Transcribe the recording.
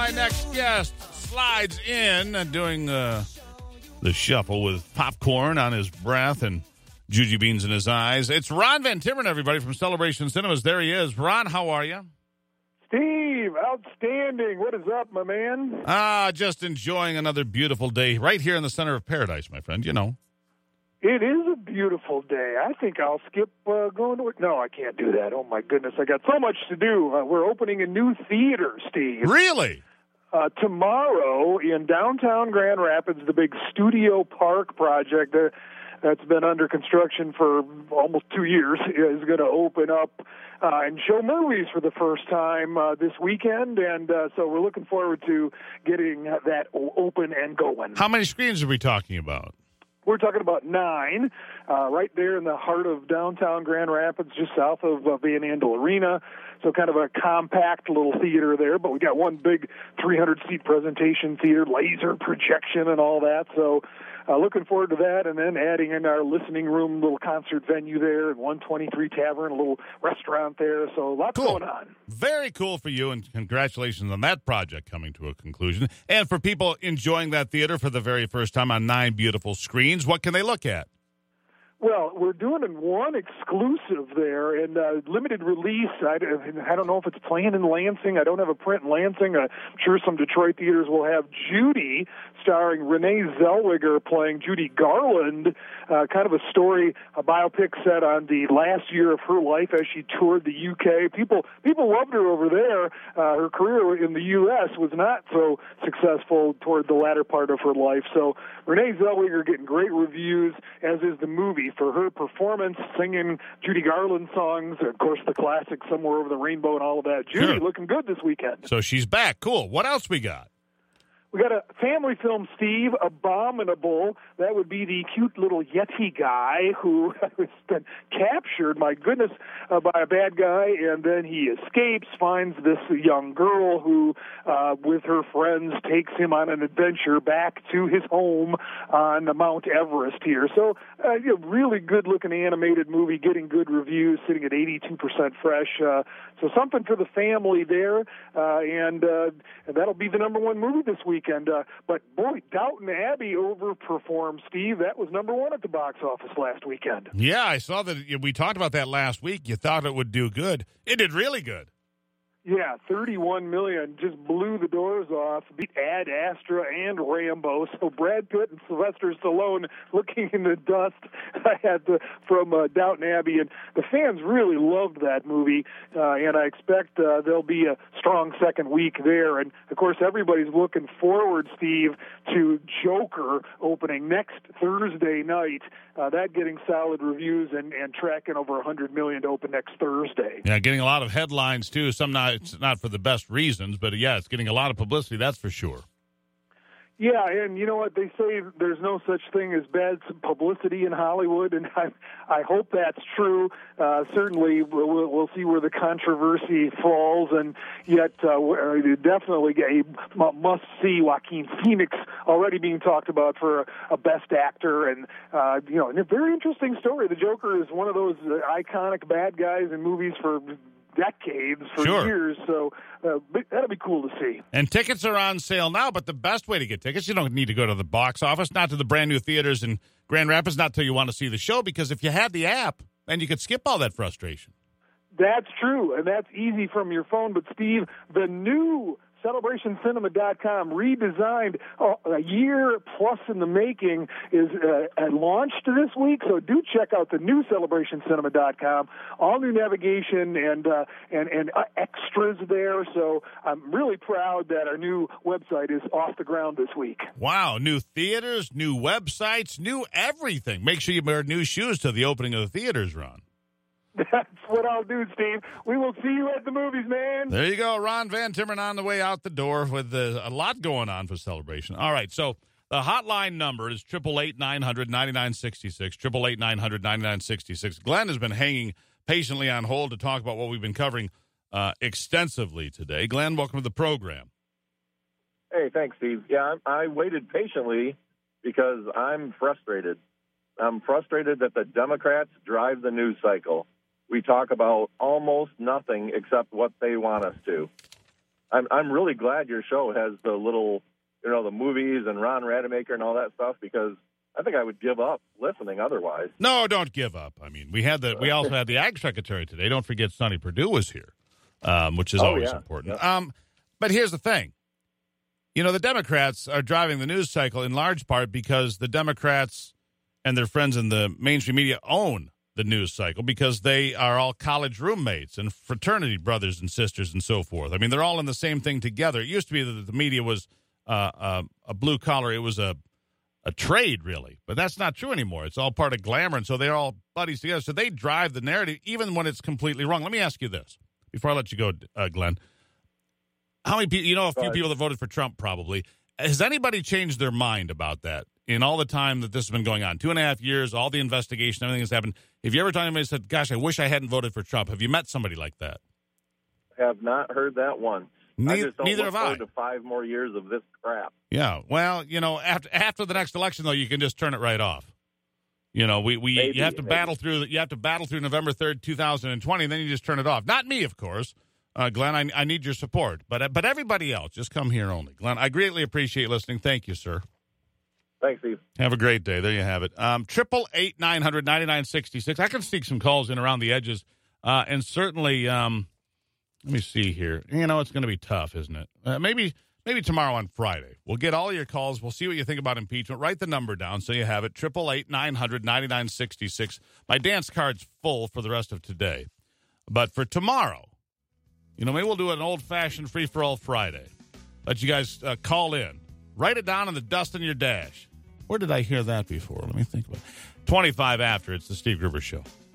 my next guest slides in doing the shuffle with popcorn on his breath and juju beans in his eyes. It's Ron Van Timmeren, everybody, from Celebration Cinemas. There he is. Ron, how are you? Steve, outstanding. What is up, my man? Just enjoying another beautiful day right here in the center of paradise, my friend, you know. It is a beautiful day. I think I'll skip going to work. No, I can't do that. Oh, my goodness. I got so much to do. We're opening a new theater, Steve. Really? Tomorrow in downtown Grand Rapids, the big Studio Park project that's been under construction for almost 2 years is going to open up and show movies for the first time this weekend. And so we're looking forward to getting that open and going. How many screens are we talking about? We're talking about 9, right there in the heart of downtown Grand Rapids, just south of Van Andel Arena. So kind of a compact little theater there, but we got one big 300-seat presentation theater, laser projection and all that. So looking forward to that, and then adding in our listening room, little concert venue there, and 123 Tavern, a little restaurant there. So lots going on. Very cool for you, and congratulations on that project coming to a conclusion. And for people enjoying that theater for the very first time on 9 beautiful screens, what can they look at? Well, we're doing one exclusive there and limited release. I don't know if it's playing in Lansing. I don't have a print in Lansing. I'm sure some Detroit theaters will have Judy, starring Renee Zellweger playing Judy Garland, kind of a story, a biopic set on the last year of her life as she toured the UK. People loved her over there. Her career in the U.S. was not so successful toward the latter part of her life. So Renee Zellweger getting great reviews, as is the movie, for her performance, singing Judy Garland songs, of course, the classic Somewhere Over the Rainbow and all of that. Judy looking good this weekend. So she's back. Cool. What else we got? We got a family film, Steve, Abominable. That would be the cute little Yeti guy who has been captured, my goodness, by a bad guy, and then he escapes, finds this young girl who, with her friends, takes him on an adventure back to his home on Mount Everest here. So, really good-looking animated movie, getting good reviews, sitting at 82% fresh. So something for the family there, and that'll be the number 1 movie this weekend. But, boy, Downton Abbey overperformed, Steve. That was number 1 at the box office last weekend. Yeah, I saw that. We talked about that last week. You thought it would do good. It did really good. Yeah, $31 million, just blew the doors off, beat Ad Astra and Rambo. So Brad Pitt and Sylvester Stallone looking in the dust from Downton Abbey. And the fans really loved that movie, and I expect there'll be a strong second week there. And, of course, everybody's looking forward, Steve, to Joker opening next Thursday night. That getting solid reviews and tracking over $100 million to open next Thursday. Yeah, getting a lot of headlines, too. It's not for the best reasons, but, yeah, it's getting a lot of publicity, that's for sure. Yeah, and you know what? They say there's no such thing as bad publicity in Hollywood, and I hope that's true. Certainly, we'll see where the controversy falls, and yet definitely a must-see. Joaquin Phoenix already being talked about for a best actor, and and a very interesting story. The Joker is one of those iconic bad guys in movies for decades, for years, so that'll be cool to see. And tickets are on sale now, but the best way to get tickets, you don't need to go to the box office, not to the brand new theaters in Grand Rapids, not till you want to see the show, because if you had the app, then you could skip all that frustration. That's true, and that's easy from your phone, but Steve, the new CelebrationCinema.com, redesigned a year plus in the making, is launched this week. So do check out the new CelebrationCinema.com. All new navigation and extras there. So I'm really proud that our new website is off the ground this week. Wow, new theaters, new websites, new everything. Make sure you wear new shoes to the opening of the theaters, Ron. That's what I'll do, Steve. We will see you at the movies, man. There you go. Ron Van Timmeren on the way out the door with a lot going on for Celebration. All right, so the hotline number is 888-900-9966, 888-900-9966. Glenn has been hanging patiently on hold to talk about what we've been covering extensively today. Glenn, welcome to the program. Hey, thanks, Steve. Yeah, I waited patiently because I'm frustrated. I'm frustrated that the Democrats drive the news cycle. We talk about almost nothing except what they want us to. I'm really glad your show has the little, the movies and Ron Rademacher and all that stuff, because I think I would give up listening otherwise. No, don't give up. I mean, we also had the Ag Secretary today. Don't forget Sonny Perdue was here, which is always important. Yeah. But here's the thing. The Democrats are driving the news cycle in large part because the Democrats and their friends in the mainstream media own the news cycle, because they are all college roommates and fraternity brothers and sisters and so forth. I mean, they're all in the same thing together. It used to be that the media was a blue collar. It was a trade, really. But that's not true anymore. It's all part of glamour, and so they're all buddies together. So they drive the narrative even when it's completely wrong. Let me ask you this before I let you go, Glenn. How many people, a few people that voted for Trump probably. Has anybody changed their mind about that in all the time that this has been going on? 2.5 years, all the investigation, everything has happened. Have you ever talked to anybody who said, gosh, I wish I hadn't voted for Trump? Have you met somebody like that? Have not heard that once. Neither I just don't have look I. forward to 5 more years of this crap. Yeah, well, after the next election, though, you can just turn it right off. You have to battle through. You have to battle through November 3rd, 2020, and then you just turn it off. Not me, of course, Glenn. I need your support, but everybody else, just come here only. Glenn, I greatly appreciate listening. Thank you, sir. Thanks, Steve. Have a great day. There you have it. 888-900-9966. I can sneak some calls in around the edges, and certainly. Let me see here. It's going to be tough, isn't it? Maybe tomorrow on Friday. We'll get all your calls. We'll see what you think about impeachment. Write the number down so you have it. 888-900-9966. My dance card's full for the rest of today. But for tomorrow, maybe we'll do an old-fashioned free-for-all Friday. Let you guys call in. Write it down in the dust in your dash. Where did I hear that before? Let me think about it. 25 after. It's the Steve Gruber Show.